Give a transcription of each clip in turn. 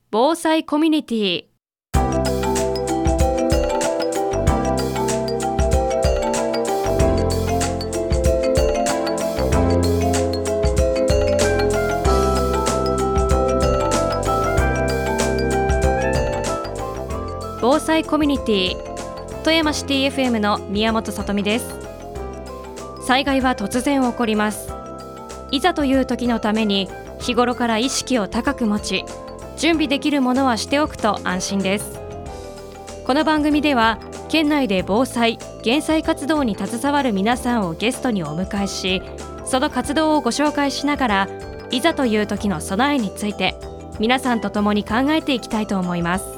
防災コミュニティ。防災コミュニティ、富山シティ FM の宮本さとみです。災害は突然起こります。いざという時のために日頃から意識を高く持ち、準備できるものはしておくと安心です。この番組では県内で防災・減災活動に携わる皆さんをゲストにお迎えし、その活動をご紹介しながら、いざという時の備えについて皆さんと共に考えていきたいと思います。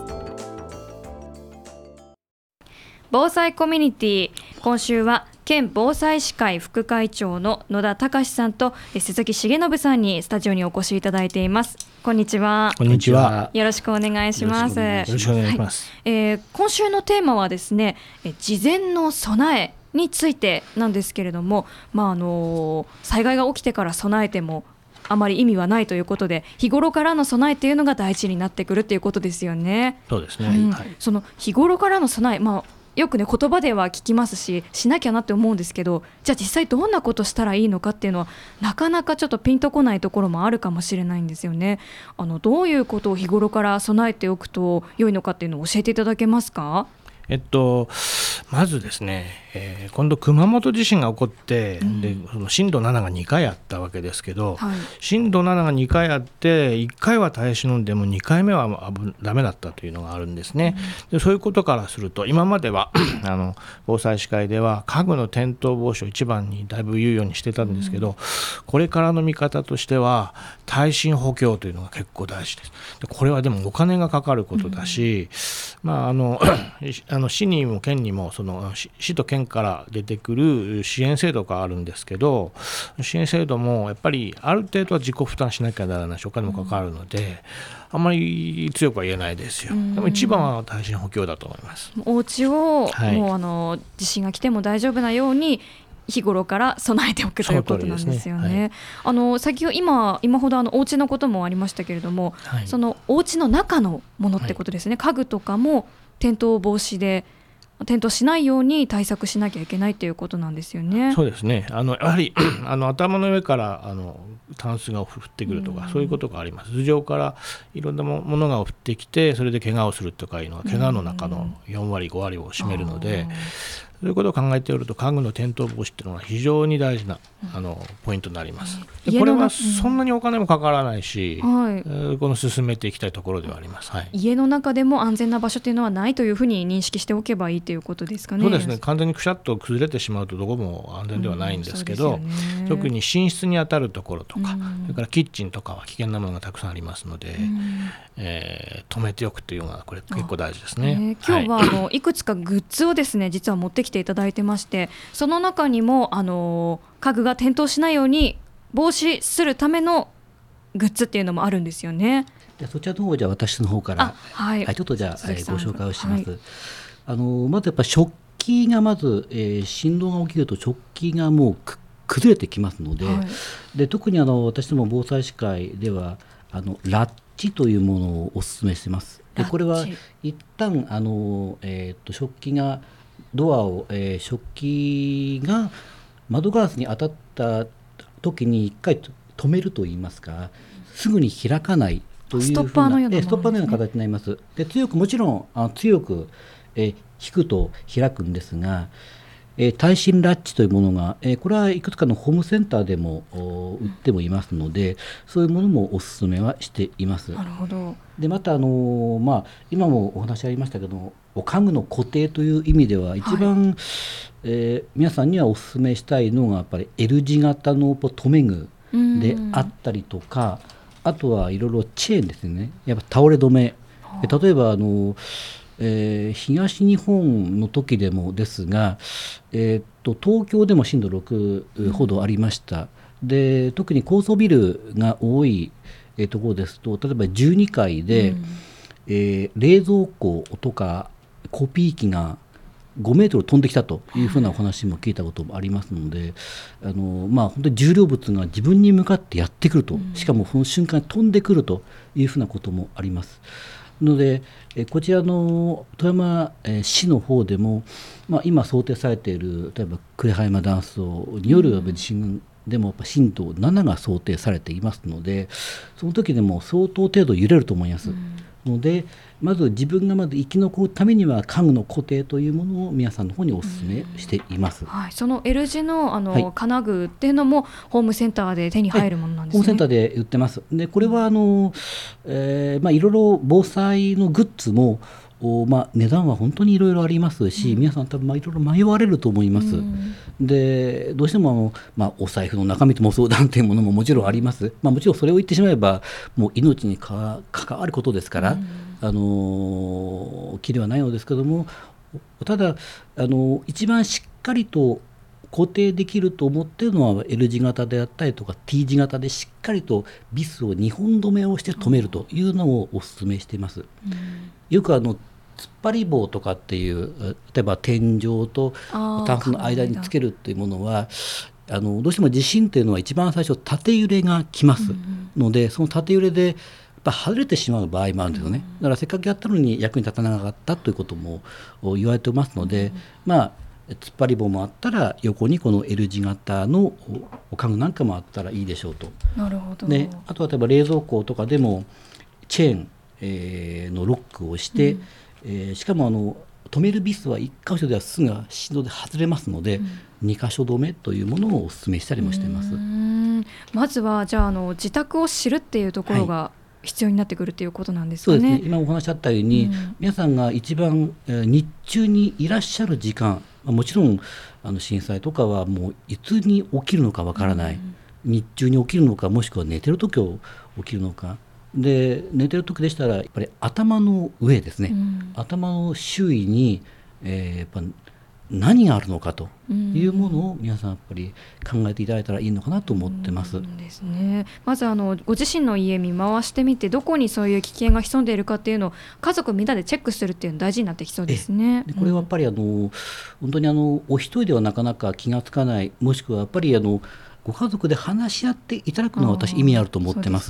防災コミュニティ、今週は県防災士会副会長の野田隆さんと鈴木重信さんにスタジオにお越しいただいています。こんにちは。 こんにちは。 よろしくお願いします。 よろしくお願いします。 今週のテーマはですね、事前の備えについてなんですけれども、災害が起きてから備えてもあまり意味はないということで、日頃からの備えっていうのが大事になってくるということですよね。 そうですね、はい、 その日頃からの備え、よくね言葉では聞きますし、しなきゃなって思うんですけど、じゃあ実際どんなことしたらいいのかっていうのはなかなかちょっとピンとこないところもあるかもしれないんですよね。どういうことを日頃から備えておくと良いのかっていうのを教えていただけますか？ まずですね、今度熊本地震が起こって、でその震度7が2回あったわけですけど、震度7が2回あって1回は耐え忍んでも2回目はダメだったというのがあるんですね。でそういうことからすると、今までは防災士会では家具の転倒防止を一番にだいぶ言うようにしてたんですけど、これからの見方としては耐震補強というのが結構大事です。でこれはでもお金がかかることだし、市にも県にもその市と県から出てくる支援制度があるんですけど、支援制度もやっぱりある程度は自己負担しなきゃならないし、お金もかかるので、あんまり強くは言えないですよ。でも一番は耐震補強だと思います。 お家を、もう地震が来ても大丈夫なように日頃から備えておくということなんですよね。先ほど今ほどお家のこともありましたけれども、そのお家の中のものってことですね。家具とかも転倒防止で転倒しないように対策しなきゃいけないということなんですよね。 そうですね。やはり頭の上からタンスが降ってくるとか、そういうことがあります。頭上からいろんなものが降ってきて、それで怪我をするとかいうのは怪我の中の4割5割を占めるので、そういうことを考えておると家具の転倒防止っていうのは非常に大事なポイントになります。でこれはそんなにお金もかからないし、進めていきたいところではあります。 家の中でも安全な場所というのはないというふうに認識しておけばいいということですかね。 そうですね。完全にくしゃっと崩れてしまうとどこも安全ではないんですけど、特に寝室にあたるところとか、それからキッチンとかは危険なものがたくさんありますので、止めておくというのがこれ結構大事ですね。 今日はいくつかグッズをですね実は持ってきていただいてまして、その中にも家具が転倒しないように防止するためのグッズっていうのもあるんですよね。 そちらの方じゃあ私の方からちょっとじゃあご紹介をします。まずやっぱ食器が振動が起きると食器がもう崩れてきますので、で特に私ども防災士会ではラッチというものをお勧めしています。でこれは一旦食器が食器が窓ガラスに当たった時に一回止めるといいますか、すぐに開かないというふうなストッパーのような形になります。でもちろん強く引くと開くんですが、耐震ラッチというものが、これはいくつかのホームセンターでも売ってもいますので、そういうものもお勧めはしています。 なるほど。 でまた今もお話ありましたけど、家具の固定という意味では一番、皆さんにはお勧めしたいのがやっぱり L 字型の留め具であったりとか、あとはいろいろチェーンですね。やっぱ倒れ止め、例えば東日本の時でもですが、東京でも震度6ほどありました。で特に高層ビルが多いところですと、例えば12階で、冷蔵庫とかコピー機が 5メートル飛んできたというふうなお話も聞いたこともありますので、本当に重量物が自分に向かってやってくると、しかもその瞬間に飛んでくるというふうなこともあります。のでこちらの富山市の方でも、今想定されている例えば呉羽山断層による地震でもやっぱ震度7が想定されていますので、その時でも相当程度揺れると思います。のでまず自分がまず生き残るためには家具の固定というものを皆さんの方にお勧めしています。 その L 字の、金具っていうのもホームセンターで手に入るものなんですね。 ホームセンターで売ってます。でこれはいろいろ防災のグッズも値段は本当にいろいろありますし、皆さん多分いろいろ迷われると思います。でどうしてもお財布の中身とも相談というものももちろんあります。もちろんそれを言ってしまえばもう命に関わることですから、気ではないのですけども、ただ一番しっかりと固定できると思っているのは L 字型であったりとか T 字型でしっかりとビスを2本止めをして止めるというのをお勧めしています。よく突っ張り棒とかっていう例えば天井とタンスの間につけるっていうものはどうしても地震というのは一番最初縦揺れが来ますので、その縦揺れで外れてしまう場合もあるんですよね。だからせっかくやったのに役に立たなかったということも言われてますので、突っ張り棒もあったら横にこの L 字型の家具なんかもあったらいいでしょうと。 なるほど。 であとは例えば冷蔵庫とかでもチェーン、のロックをして、しかも止めるビスは1箇所ではすぐ振動で外れますので、2箇所止めというものをお勧めしたりもしています。 まずはじゃあ自宅を知るっていうところが必要になってくるということなんですかね。 そうですね。今お話あったように、皆さんが一番日中にいらっしゃる時間、もちろん震災とかはもういつに起きるのかわからない、日中に起きるのか、もしくは寝てる時起きるのかで、寝てる時でしたらやっぱり頭の上ですね、頭の周囲に、やっぱ何があるのかというものを皆さんやっぱり考えていただいたらいいのかなと思ってます。 ですね。まずご自身の家見回してみて、どこにそういう危険が潜んでいるかっていうのを家族みんなでチェックするっていうの大事になってきそうですね。 これはやっぱり本当にお一人ではなかなか気がつかない、もしくはやっぱりご家族で話し合っていただくのは私意味あると思ってます。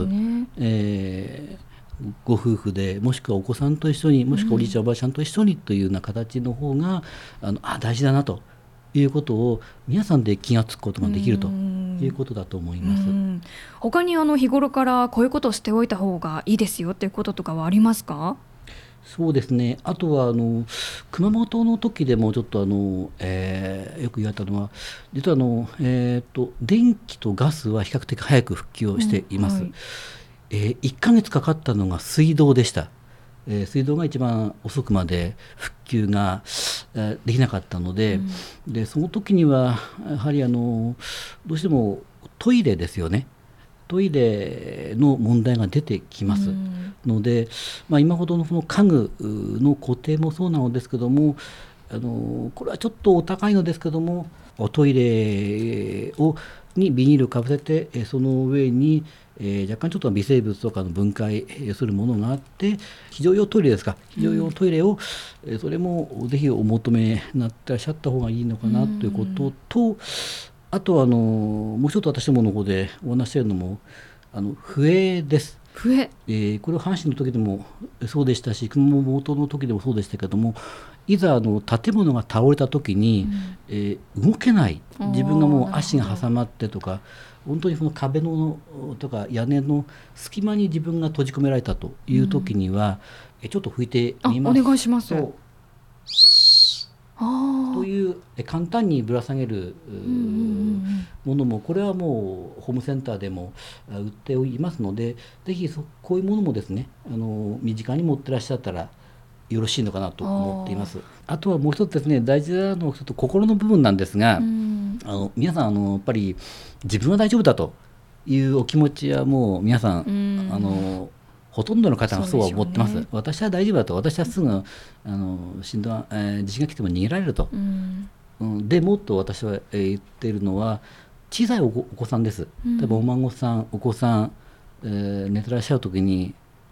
ご夫婦で、もしくはお子さんと一緒に、もしくはおじいちゃんおばあちゃんと一緒にというような形の方が大事だなということを皆さんで気がつくことができるということだと思います。 他に日頃からこういうことをしておいた方がいいですよっていうこととかはありますか？ そうですね。あとは熊本の時でもちょっとよく言われたのは、実は電気とガスは比較的早く復旧をしています。1ヶ月かかったのが水道でした。水道が一番遅くまで復旧ができなかったので、でその時にはやはりどうしてもトイレですよね。トイレの問題が出てきますので、今ほどのその家具の固定もそうなのですけども、これはちょっとお高いのですけども、トイレにビニールをかぶせて、その上に若干ちょっと微生物とかの分解するものがあって、非常用トイレですか、非常用トイレを、それもぜひお求めになってらっしゃった方がいいのかなということと、あとはもう一つ私どもの方でお話ししているのも笛です。 笛、 これは阪神の時でもそうでしたし、熊本の時でもそうでしたけども、いざ建物が倒れた時に、動けない、自分がもう足が挟まってとか、本当にその壁のとか屋根の隙間に自分が閉じ込められたという時には、ちょっと拭いてみますと、 お願いします。 という簡単にぶら下げるものも、これはもうホームセンターでも売っておりますので、ぜひこういうものもですね、身近に持ってらっしゃったらよろしいのかなと思っています。あとはもう一つですね、大事なのはちょっと心の部分なんですが、皆さんやっぱり自分は大丈夫だというお気持ちはもう皆さんほとんどの方がそうは思ってます。私は大丈夫だと、私はすぐ地震が来ても逃げられると、でもっと私は言っているのは小さいお子さんです。例えばお孫さん、お子さん、寝てらっしゃる時に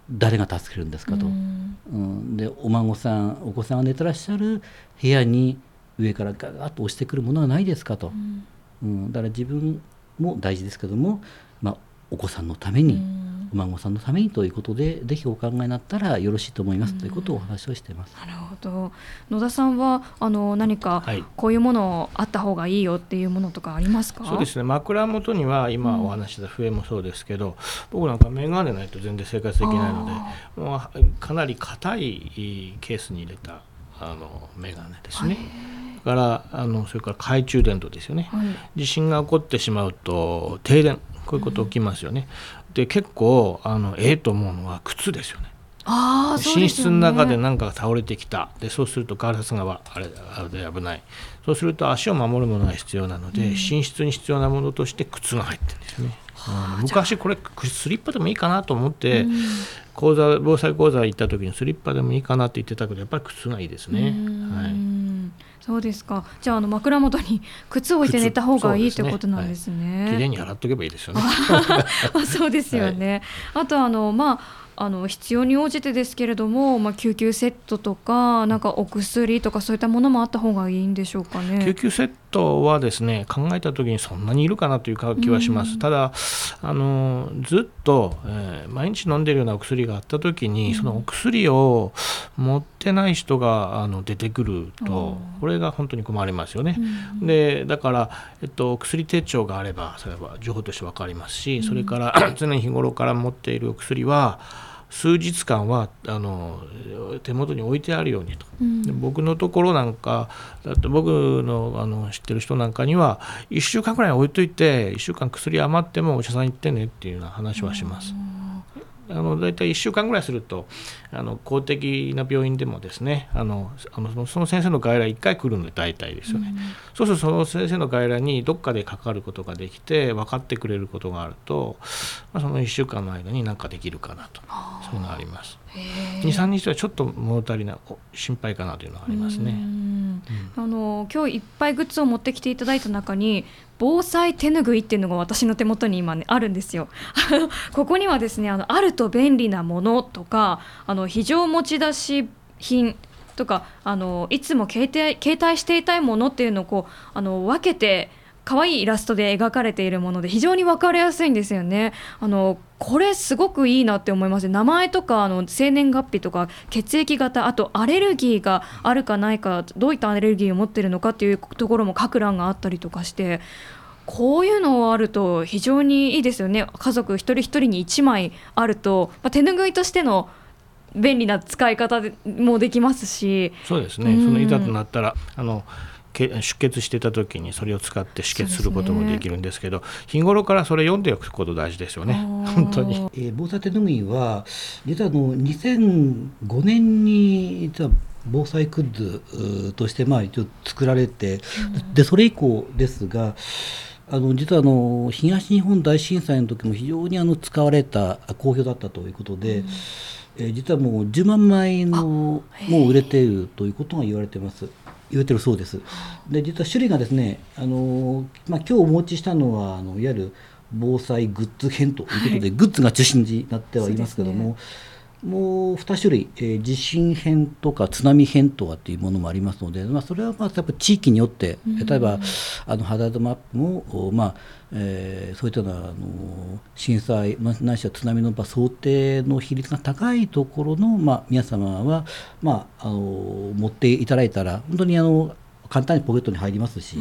誰が助けるんですかと、でお子さんが寝てらっしゃる部屋に上からガガッと押してくるものはないですかと、だから自分も大事ですけども、お子さんのために、お孫さんのためにということでぜひお考えになったらよろしいと思いますということをお話をしています。 なるほど。野田さんは何かこういうものあった方がいいよっていうものとかありますか？ そうですね、枕元には今お話した笛もそうですけど、僕なんか眼鏡ないと全然生活できないので、もうかなり硬いケースに入れた眼鏡ですね。それから懐中電灯ですよね、地震が起こってしまうと停電、こういうこと起きますよね。で結構と思うのは靴ですよね。寝室の中で何かが倒れてきた。でそうするとガラスがあれで危ない。そうすると足を守るものが必要なので、寝室に必要なものとして靴が入ってるんですよね。昔これスリッパでもいいかなと思って、防災講座行った時にスリッパでもいいかなって言ってたけど、やっぱり靴がいいですね。 そうですか。じゃあ枕元に靴を置いて寝た方がいいということなんですね。 きれいに洗っとけばいいですよね。 そうですよね。あと必要に応じてですけれども、救急セットとかなんかお薬とかそういったものもあった方がいいんでしょうかね。 救急セットはですね、考えた時にそんなにいるかなという気はします。ただずっと、毎日飲んでいるようなお薬があった時に、そのお薬を持ってない人が出てくると、これが本当に困りますよね。でだから、薬手帳があればそれは情報として分かりますし、それから常に日頃から持っているお薬は数日間は手元に置いてあるようにと、で僕のところなんかだって僕の知ってる人なんかには1週間くらい置いといて、1週間薬余ってもお医者さん行ってねっていうような話はします。だいたい1週間ぐらいすると公的な病院でもですね、その先生の外来1回来るので大体ですよね。そうするとその先生の外来にどっかでかかることができて分かってくれることがあると、その1週間の間に何かできるかなと、そういうのがあります。2、3日はちょっと物足りない、心配かなというのがありますね。 今日いっぱいグッズを持ってきていただいた中に防災手ぬぐいっていうのが私の手元に今、あるんですよ。ここにはですね、あると便利なものとか非常持ち出し品とかいつも携帯していたいものっていうのを分けて可愛いイラストで描かれているもので非常に分かりやすいんですよね。これすごくいいなって思います。名前とか生年月日とか血液型、あとアレルギーがあるかないか、どういったアレルギーを持っているのかっていうところも書く欄があったりとかして、こういうのあると非常にいいですよね。家族一人一人に1枚あると、手ぬぐいとしての便利な使い方もできますし。 そうですね、そのいざとなったら出血してた時にそれを使って止血することもできるんですけど、日頃からそれ読んでおくこと大事ですよね、本当に。 防災手ぬぐいは実は2005年に実は防災グッズとして一応作られて、でそれ以降ですが実は東日本大震災の時も非常に使われた好評だったということで、実はもう10万枚もう売れているということが言われてるそうです。で実は種類がですね、今日お持ちしたのはいわゆる防災グッズ編ということで、グッズが中心になってはいますけども、もう2種類、地震編とか津波編とかっていうものもありますので、それはやっぱ地域によって、例えばハザードマップも、そういったような震災ないしは津波の想定の比率が高いところの、皆様は、持っていただいたら本当に簡単にポケットに入りますし、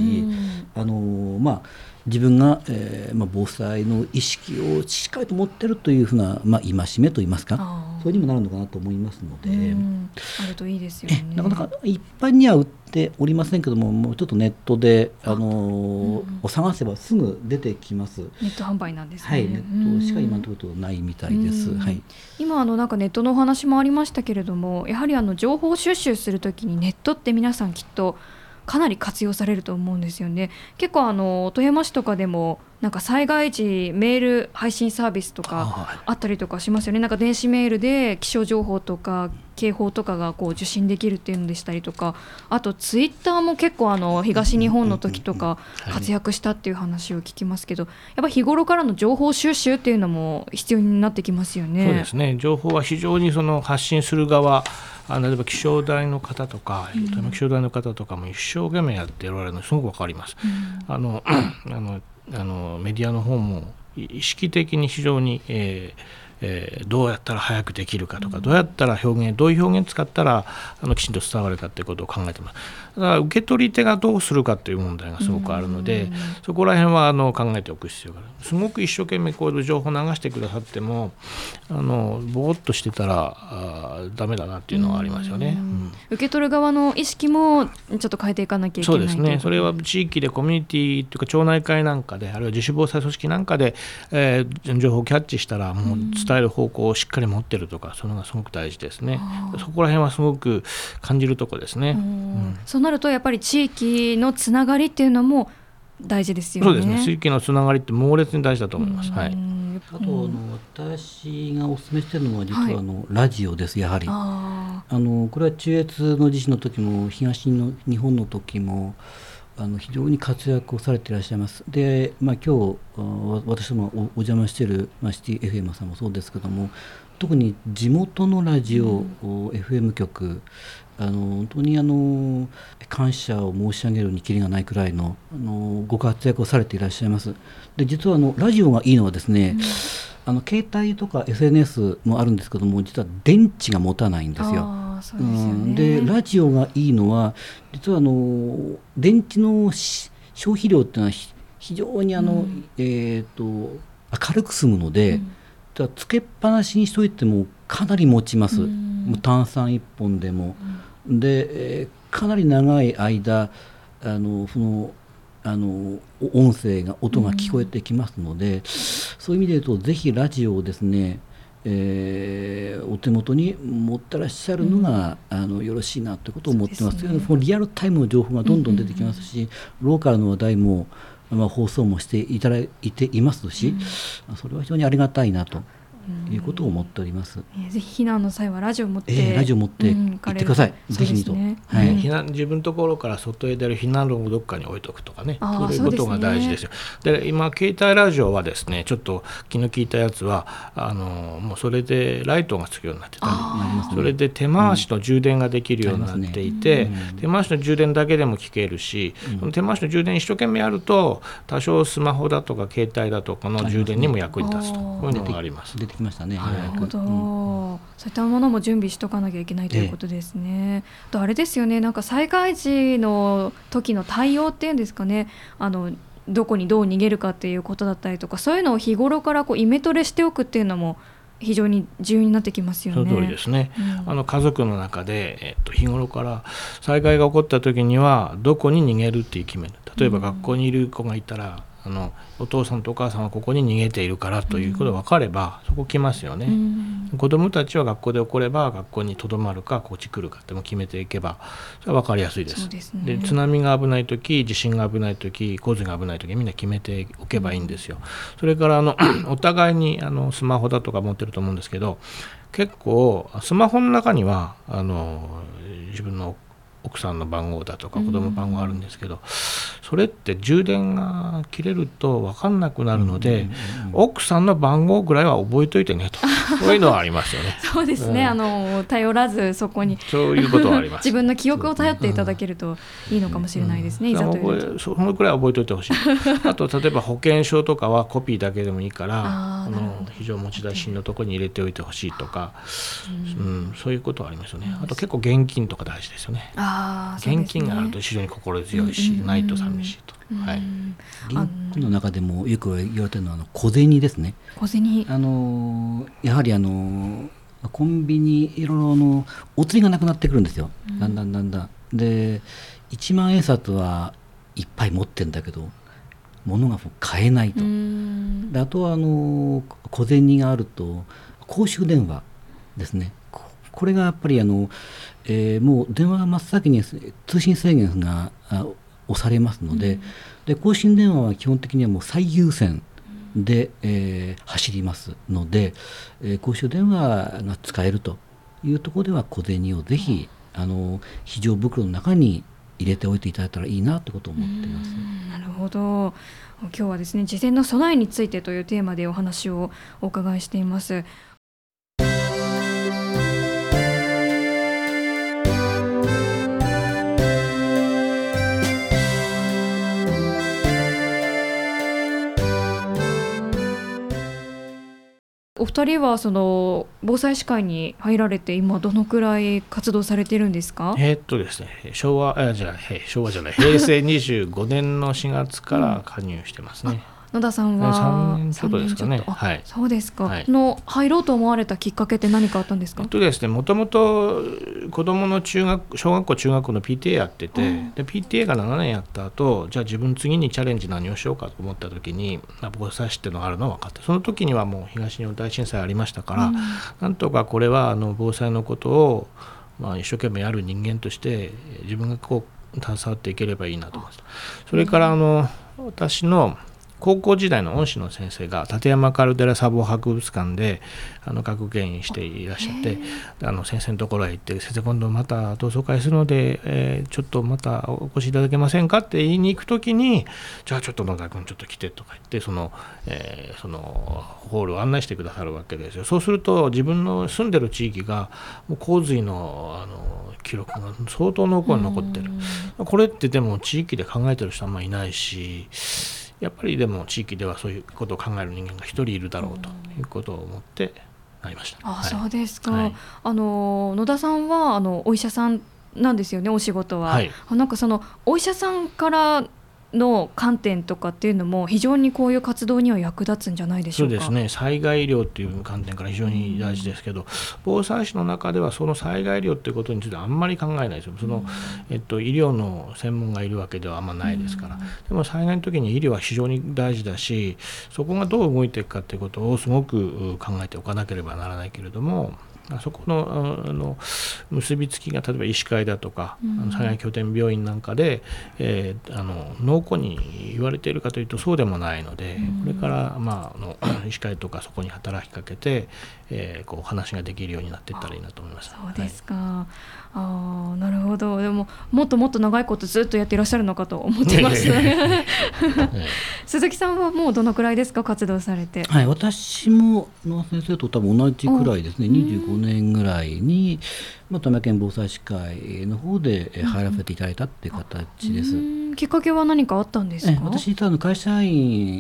自分が、防災の意識をしっかりと持っているというふうな、戒めといいますか、それにもなるのかなと思いますので、 あるといいですよね。 なかなか一般には売っておりませんけども、もうちょっとネットで、お探せばすぐ出てきます。 ネット販売なんですね。 はい、ネットしか今のところないみたいです。はい、 今なんかネットのお話もありましたけれども、やはり情報収集するときにネットって皆さんきっとかなり活用されると思うんですよね。結構富山市とかでもなんか災害時メール配信サービスとかあったりとかしますよね。なんか電子メールで気象情報とか警報とかがこう受信できるっていうのでしたりとか、あとツイッターも結構東日本の時とか活躍したっていう話を聞きますけど、やっぱ日頃からの情報収集っていうのも必要になってきますよね。 そうですね。情報は非常に発信する側、例えば気象台の方とか、気象台の方とかも一生懸命やっておられるのすごくわかります。メディアの方も意識的に非常に、どうやったら早くできるかとか、どうやったらどういう表現使ったらきちんと伝わるかということを考えています。だから受け取り手がどうするかという問題がすごくあるので、そこら辺は考えておく必要がある。すごく一生懸命こういう情報を流してくださってもぼーっとしてたらダメだなっていうのはありますよね。 受け取る側の意識もちょっと変えていかなきゃいけない。 そうですね。それは地域でコミュニティというか町内会なんかで、あるいは自主防災組織なんかで、情報をキャッチしたらもう伝える方向をしっかり持ってるとか、それがすごく大事ですね。そこら辺はすごく感じるところですね。 そうなるとやっぱり地域のつながりっていうのも大事ですよね。 そうですね。地域のつながりって猛烈に大事だと思います。はい、 あと私がお勧めしているのは実はラジオです。やはりこれは中越の地震の時も東日本の時も非常に活躍をされていらっしゃいます。で、今日私どもお邪魔している、シティ FM さんもそうですけども、特に地元のラジオ、FM 局、本当に感謝を申し上げるにきりがないくらいの、ご活躍をされていらっしゃいます。で、実はラジオがいいのはですね、携帯とか SNS もあるんですけども、実は電池が持たないんですよ。 そうですよね。 でラジオがいいのは実は電池の消費量っていうのは非常に明るく済むので、つけっぱなしにしといてもかなり持ちます。炭酸1本でも、で、かなり長い間音声が音が聞こえてきますので、そういう意味で言うとぜひラジオをですね、お手元に持ってらっしゃるのが、よろしいなということを思ってます。そのリアルタイムの情報がどんどん出てきますし、ローカルの話題も、放送もしていただいていますし、それは非常にありがたいなということを思っております。 ぜひ避難の際はラジオ持って行ってください。ぜひにと、 自分のところから外へ出る避難路をどっかに置いとくとかね、そういうことが大事ですよ。で、今携帯ラジオはですね、ちょっと気の利いたやつはもうそれでライトがつくようになってたり、それで手回しの充電ができるようになっていて、手回しの充電だけでも聞けるし、その手回しの充電一生懸命やると多少スマホだとか携帯だとかの充電にも役に立つと、こういうのがあります。 出てきましたね。 なるほど、そういったものも準備しとかなきゃいけないということですね。とあれですよね、なんか災害時の時の対応っていうんですかね、どこにどう逃げるかっていうことだったりとか、そういうのを日頃からイメトレしておくっていうのも非常に重要になってきますよね。 その通りですね。家族の中で、日頃から災害が起こった時にはどこに逃げるって決める。例えば学校にいる子がいたら、お父さんとお母さんはここに逃げているからということが分かれば、そこ来ますよね。子どもたちは学校で起これば学校にとどまるかこっち来るかっても決めていけば、それは分かりやすいです。で、津波が危ない時、地震が危ない時、洪水が危ない時、みんな決めておけばいいんですよ。それからお互いにスマホだとか持ってると思うんですけど、結構スマホの中には自分の奥さんの番号だとか子供の番号あるんですけど、それって充電が切れると分かんなくなるので、奥さんの番号ぐらいは覚えといてねと、そういうのはありますよね。 そうですね、頼らずそこにそういうことはあります。 自分の記憶を頼っていただけるといいのかもしれないですね。いざというとそのくらいは覚えておいてほしい。あと例えば保険証とかはコピーだけでもいいから非常持ち出しのところに入れておいてほしいとか、そういうことはありますよね。あと結構現金とか大事ですよね。現金があると非常に心強いし、ないと寂しいと。 現金の中でもよく言われているのは小銭ですね。 小銭、 やはりコンビニいろいろお釣りがなくなってくるんですよ。だんだんで1万円札はいっぱい持ってんだけど物が買えないと。で、あとは小銭があると公衆電話ですね。これがやっぱりもう電話真っ先に通信制限が押されますので、で公衆電話は基本的にはもう最優先で、走りますので、公衆電話が使えるというところでは小銭をぜひ非常袋の中に入れておいていただいたらいいなということを思っています。 なるほど。今日はですね、事前の備えについてというテーマでお話をお伺いしています。お二人はその防災士会に入られて今どのくらい活動されているんですか？ ですね、昭和じゃない、平成25年の4月から加入してますね。 野田さんは 3年ちょっとですかね。 はい、そうですか。 はい、 入ろうと思われたきっかけって何かあったんですか？ ですね、もともと子どもの小学校中学校の PTA やってて、で PTA が7年やった後、じゃあ自分次にチャレンジ何をしようかと思った時に、防災士っていうのがあるのが分かって、その時にはもう東日本大震災ありましたから、なんとかこれは防災のことを、一生懸命やる人間として自分がこう携わっていければいいなと思いました。それから私の高校時代の恩師の先生が立山カルデラ砂防博物館で学芸員していらっしゃって、先生のところへ行って、先生今度また同窓会するので、ちょっとまたお越しいただけませんかって言いに行くときに、じゃあちょっと野田君ちょっと来てとか言って、そのホールを案内してくださるわけですよ。そうすると自分の住んでる地域がもう洪水の記録が相当濃厚に残ってる。これってでも地域で考えてる人あんまりいないし、やっぱりでも地域ではそういうことを考える人間が一人いるだろうということを思ってなりました。 そうですか。はい、野田さんはお医者さんなんですよね、お仕事は。はい、なんかそのお医者さんからの観点とかっていうのも非常にこういう活動には役立つんじゃないでしょうか？ そうですね、災害医療っていう観点から非常に大事ですけど、防災士の中ではその災害医療っていうことについてあんまり考えないですよ。医療の専門がいるわけではあんまないですから。でも災害の時に医療は非常に大事だし、そこがどう動いていくかっていうことをすごく考えておかなければならないけれども、そこの結びつきが例えば医師会だとか、災害拠点病院なんかで、濃厚に言われているかというとそうでもないので、これから医師会とかそこに働きかけて、こう話ができるようになっていったらいいなと思います。 そうですか。なるほど。でももっともっと長いことずっとやっていらっしゃるのかと思ってましたね。鈴木さんはもうどのくらいですか、活動されて？はい、 私も野田先生と多分同じくらいですね。25年ぐらいに富山県防災士会の方で入らせていただいたっていう形です。 きっかけは何かあったんですか？ 私実は会社員、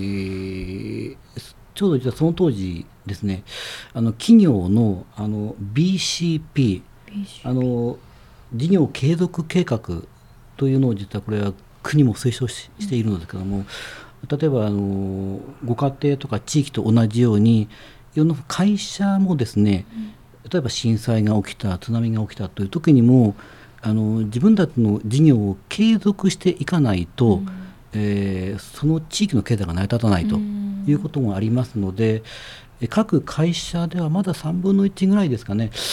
ちょうど実はその当時ですね、企業のBCP、事業継続計画というのを実はこれは国も推奨しているのですけども、例えばご家庭とか地域と同じようにいろんな会社もですね、例えば震災が起きた、津波が起きたという時にも自分たちの事業を継続していかないと、その地域の経済が成り立たないということもありますので、各会社ではまだ3分の1ぐらいですかね、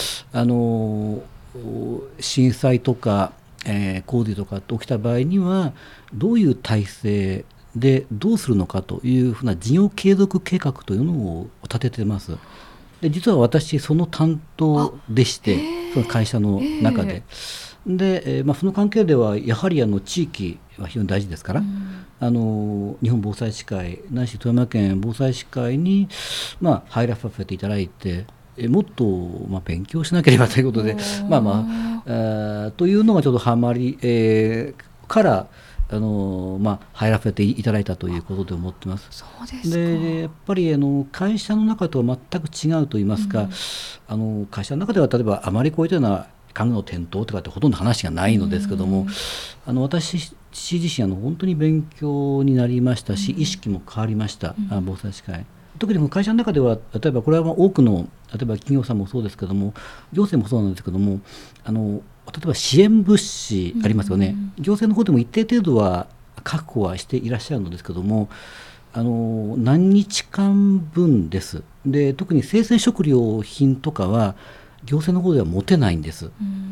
震災とか、洪水とか起きた場合にはどういう体制でどうするのかというふうな事業継続計画というのを立てています。で実は私その担当でして、その会社の中で、で、その関係ではやはり地域は非常に大事ですから、日本防災士会ないし富山県防災士会に、入らさせていただいて、もっと、勉強しなければということで、というのがちょっとハマり、から入らせていただいたということで思ってます。 そうですか。 でやっぱり会社の中とは全く違うといいますか、会社の中では例えばあまりこういったような家具の転倒とかってほとんど話がないのですけども、私自身本当に勉強になりましたし、意識も変わりました。防災士会、特に会社の中では例えばこれは多くの例えば企業さんもそうですけども、行政もそうなんですけども、例えば支援物資ありますよね。行政の方でも一定程度は確保はしていらっしゃるのですけども、何日間分です。で特に生鮮食料品とかは行政の方では持てないんです。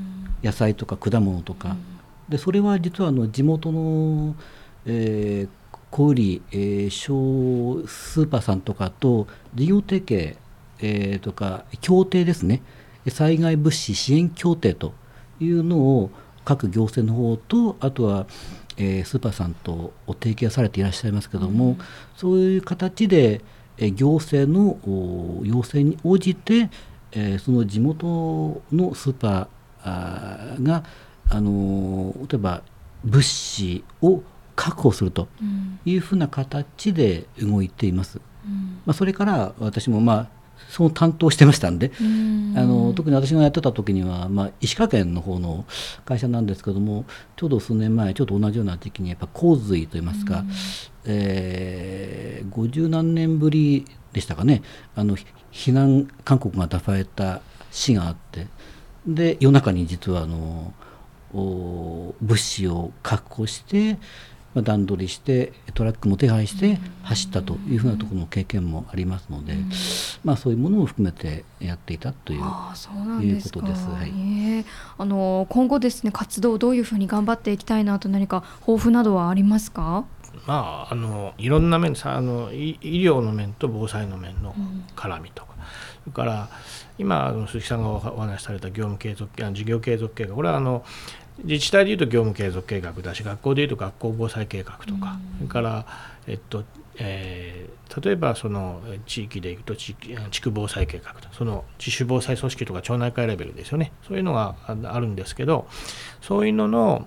野菜とか果物とか、でそれは実は地元の、小売小スーパーさんとかと事業提携、とか協定ですね、災害物資支援協定というのを各行政の方と、あとは、スーパーさんと提携されていらっしゃいますけども、そういう形で行政の要請に応じて、その地元のスーパーが例えば物資を確保するというふうな形で動いています。それから私もその担当してましたんで、特に私がやってた時には、石川県の方の会社なんですけども、ちょうど数年前ちょっと同じような時期にやっぱ洪水といいますか、50何年ぶりでしたかね、避難勧告が出された市があって、で夜中に実は物資を確保して段取りしてトラックも手配して走ったというふうなところの経験もありますので、そういうものを含めてやっていたということです。 今後ですね、活動をどういうふうに頑張っていきたいなと、何か抱負などはありますか？ いろんな面、医療の面と防災の面の絡みとか、それから今鈴木さんがお話しされた事業継続計画、これは自治体でいうと業務継続計画だし、学校でいうと学校防災計画とか、それから、例えばその地域でいうと地区防災計画と、その自主防災組織とか町内会レベルですよね、そういうのがあるんですけど、そういうのの、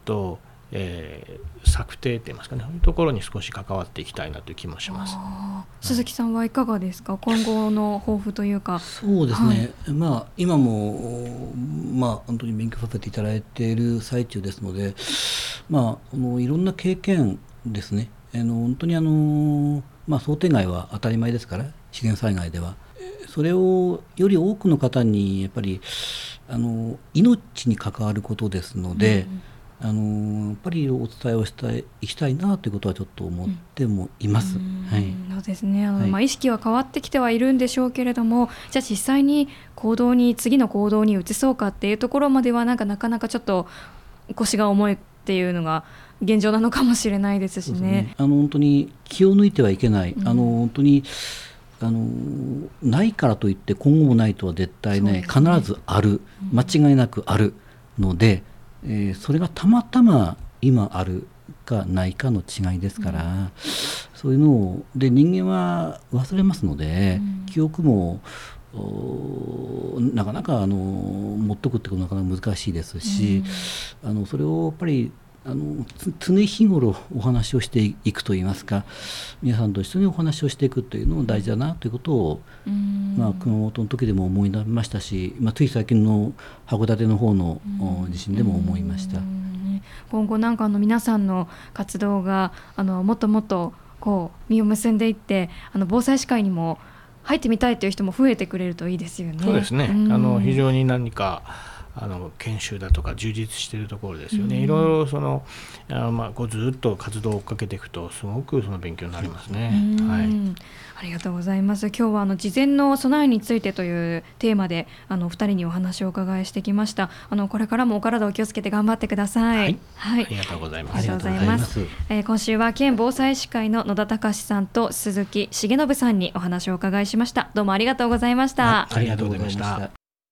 策定といいますかね、そういうところに少し関わっていきたいなという気もします。 鈴木さんはいかがですか、今後の抱負というか。 そうですね、今も、本当に勉強させていただいている最中ですので、いろんな経験ですね、本当に想定外は当たり前ですから、自然災害ではそれをより多くの方にやっぱり命に関わることですので、やっぱりお伝えをしていきたいなということはちょっと思ってもいます。 そうですね、意識は変わってきてはいるんでしょうけれども、じゃあ実際に次の行動に移そうかっていうところまではなかなかちょっと腰が重いっていうのが現状なのかもしれないですしね。 本当に気を抜いてはいけない、本当にないからといって今後もないとは絶対ね、必ずある、間違いなくあるので、それがたまたま今あるかないかの違いですから、そういうのをで人間は忘れますので、記憶もなかなか持っとくってことはなかなか難しいですし、それをやっぱり常日頃お話をしていくといいますか、皆さんと一緒にお話をしていくというのも大事だなということを、熊本の時でも思いましたし、つい最近の函館の方の地震でも思いました。 今後皆さんの活動がもっともっと実を結んでいって、防災士会にも入ってみたいという人も増えてくれるといいですよね。 そうですね、非常に何か研修だとか充実しているところですよね。いろいろずっと活動を追っかけていくとすごくその勉強になりますね。 ありがとうございます。今日は事前の備えについてというテーマでお二人にお話をお伺いしてきました。これからもお体を気をつけて頑張ってください。 ありがとうございます。 ありがとうございます。今週は県防災士会の野田隆さんと鈴木重信さんにお話をお伺いしました。どうもありがとうございました。 ありがとうございました。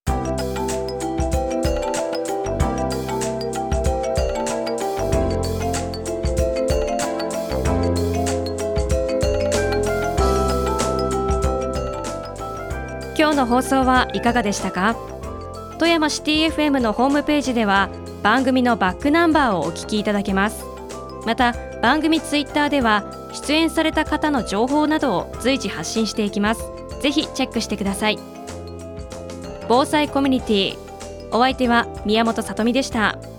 今日の放送はいかがでしたか？富山シティ FM のホームページでは番組のバックナンバーをお聞きいただけます。また番組ツイッターでは出演された方の情報などを随時発信していきます。ぜひチェックしてください。防災コミュニティ、お相手は宮本さとみでした。